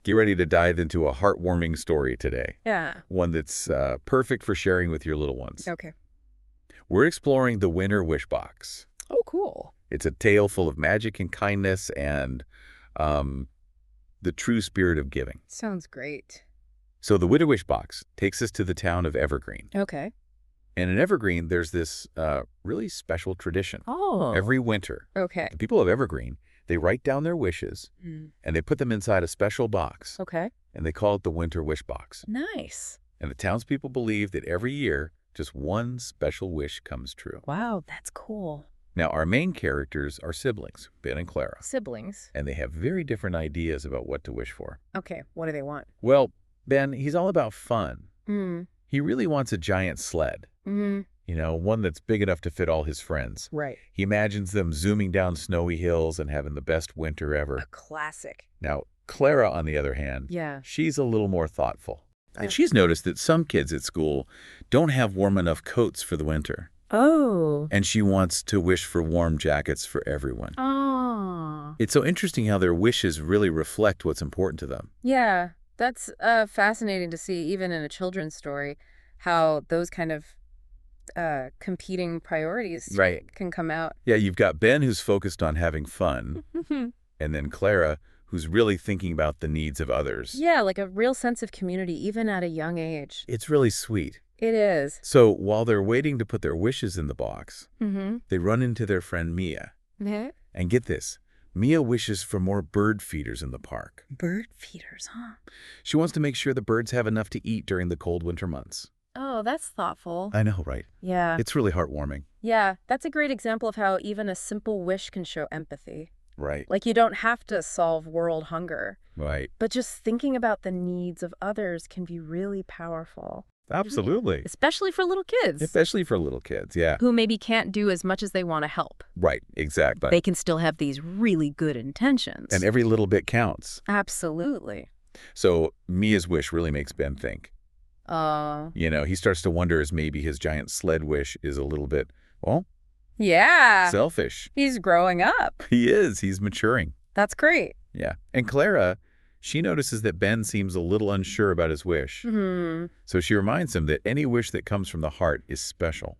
Get ready to dive into a heartwarming story today, Yeah. one that's perfect for sharing with your little ones. Okay. We're exploring the Winter Wish Box. Oh, cool. It's a tale full of magic and kindness and um, the true spirit of giving. Sounds great. So the Winter Wish Box takes us to the town of Evergreen. Okay. And in Evergreen, there's this really special tradition. Oh. Every winter, Okay. the people of Evergreen, they write down their wishes Mm. and they put them inside a special box. Okay. And they call it the Winter Wish Box. Nice. And the townspeople believe that every year, just one special wish comes true. Wow, that's cool. Now, our main characters are siblings, Ben and Clara, Siblings. and they have very different ideas about what to wish for. Okay, what do they want? Well, Ben, he's all about fun. Mm. He really wants a giant sled, Mm. one that's big enough to fit all his friends. Right. He imagines them zooming down snowy hills and having the best winter ever. A classic. Now, Clara, on the other hand, Yeah. she's a little more thoughtful. Oh. And she's noticed that some kids at school don't have warm enough coats for the winter. Oh. And she wants to wish for warm jackets for everyone. Oh. It's so interesting how their wishes really reflect what's important to them. Yeah, that's fascinating to see, even in a children's story, how those kind of competing priorities Right. can come out. Yeah, you've got Ben, who's focused on having fun, and then Clara, who's really thinking about the needs of others. Yeah, like a real sense of community, even at a young age. It's really sweet. It is. So while they're waiting to put their wishes in the box, Mm-hmm. they run into their friend Mia. Yeah. And get this, Mia wishes for more bird feeders in the park. Bird feeders, huh? She wants to make sure the birds have enough to eat during the cold winter months. Oh, that's thoughtful. I know, right? Yeah. It's really heartwarming. Yeah, that's a great example of how even a simple wish can show empathy. Right. Like, you don't have to solve world hunger, Right. but just thinking about the needs of others can be really powerful, Absolutely. especially for little kids Especially for little kids, yeah. who maybe can't do as much as they want to help. Right, exactly. They can still have these really good intentions. And every little bit counts. Absolutely. So Mia's wish really makes Ben think. Uh, He starts to wonder as maybe his giant sled wish is a little bit, yeah. selfish. He's growing up. He is. He's maturing. That's great. Yeah. And Clara, she notices that Ben seems a little unsure about his wish. Hmm. So she reminds him that any wish that comes from the heart is special.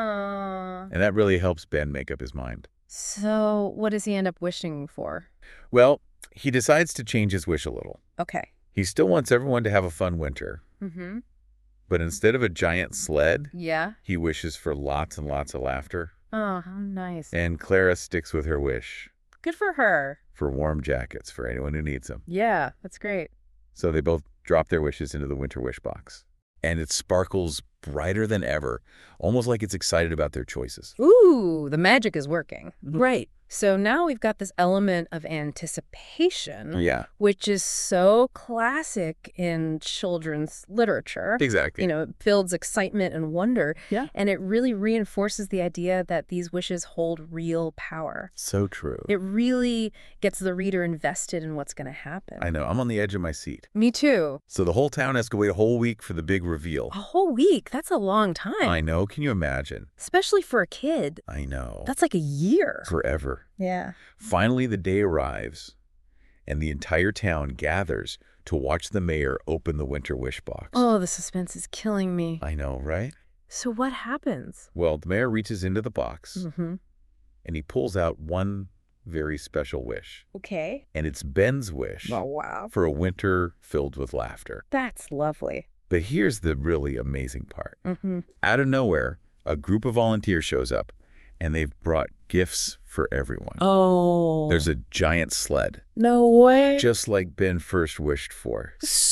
And that really helps Ben make up his mind. So what does he end up wishing for? Well, he decides to change his wish a little. Okay. He still wants everyone to have a fun winter. Mm-hmm. But instead of a giant sled, Yeah. he wishes for lots and lots of laughter. Oh, how nice. And Clara sticks with her wish Good for her. for warm jackets for anyone who needs them. Yeah, that's great. So they both drop their wishes into the Winter Wish Box. And it sparkles brighter than ever, almost like it's excited about their choices. Ooh, the magic is working. Right. So now we've got this element of anticipation, Yeah, which is so classic in children's literature. exactly. It builds excitement and wonder. Yeah. And it really reinforces the idea that these wishes hold real power. So true. It really gets the reader invested in what's going to happen. I know. I'm on the edge of my seat. Me too. So the whole town has to wait a whole week for the big reveal. A whole week. That's a long time. I know. Can you imagine? Especially for a kid. I know. That's like a year. Forever. Yeah. Finally, the day arrives, and the entire town gathers to watch the mayor open the Winter Wish Box. Oh, the suspense is killing me. I know, right? So what happens? Well, the mayor reaches into the box, Mm-hmm. and he pulls out one very special wish. Okay. And it's Ben's wish Oh, wow. for a winter filled with laughter. That's lovely. But here's the really amazing part. Mm-hmm. Out of nowhere, a group of volunteers shows up, and they've brought gifts for everyone. Oh. There's a giant sled, no way. just like Ben first wished for.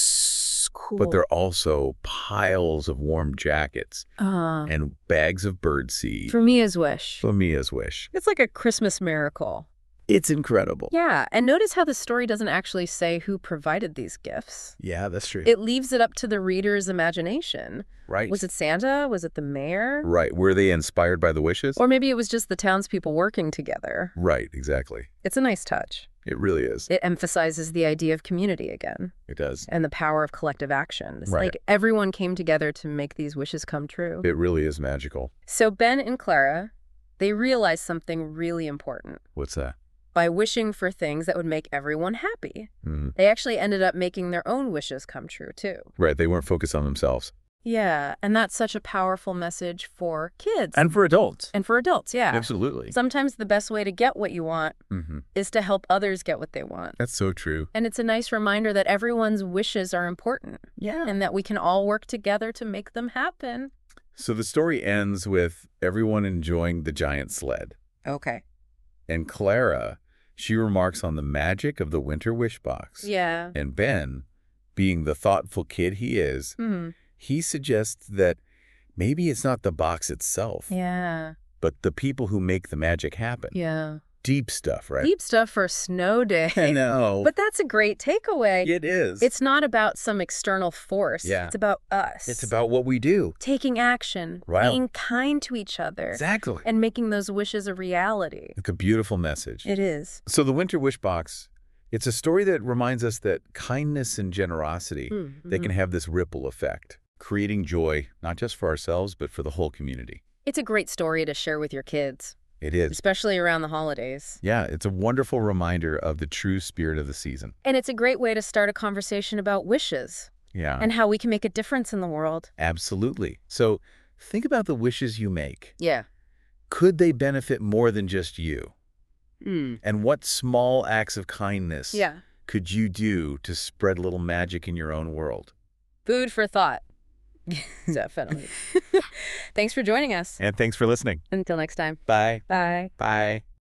Cool. But there are also piles of warm jackets and bags of birdseed for Mia's wish. for Mia's wish. It's like a Christmas miracle. It's incredible. Yeah, and notice how the story doesn't actually say who provided these gifts. Yeah, that's true. It leaves it up to the reader's imagination. Right. Was it Santa? Was it the mayor? Right. Were they inspired by the wishes? Or maybe it was just the townspeople working together. Right, exactly. It's a nice touch. It really is. It emphasizes the idea of community again It does. and the power of collective action. It's Right. like everyone came together to make these wishes come true. It really is magical. So Ben and Clara, they realize something really important. What's that? by wishing for things that would make everyone happy. Mhm. They actually ended up making their own wishes come true, too. Right, they weren't focused on themselves. Yeah, and that's such a powerful message for kids. And for adults. And for adults, yeah. Absolutely. Sometimes the best way to get what you want is to help others get what they want. That's so true. And it's a nice reminder that everyone's wishes are important. Yeah. And that we can all work together to make them happen. So the story ends with everyone enjoying the giant sled. Okay. And Clara, she remarks on the magic of the Winter Wish Box. Yeah. And Ben, being the thoughtful kid he is, he suggests that maybe it's not the box itself, Yeah. but the people who make the magic happen. Yeah. Deep stuff, right? Deep stuff for snow day. I know. But that's a great takeaway. It is. It's not about some external force. Yeah. It's about us. It's about what we do. taking action, Right. being kind to each other, Exactly. and making those wishes a reality. It's a beautiful message. It is. So the Winter Wish Box, it's a story that reminds us that kindness and generosity, they can have this ripple effect, creating joy, not just for ourselves, but for the whole community. It's a great story to share with your kids, It is. especially around the holidays. Yeah, it's a wonderful reminder of the true spirit of the season. And it's a great way to start a conversation about wishes Yeah, and how we can make a difference in the world. absolutely. So think about the wishes you make. Yeah. Could they benefit more than just you? And what small acts of kindness Yeah. could you do to spread a little magic in your own world? Food for thought. Definitely. Thanks for joining us. And thanks for listening. Until next time. Bye. Bye. Bye.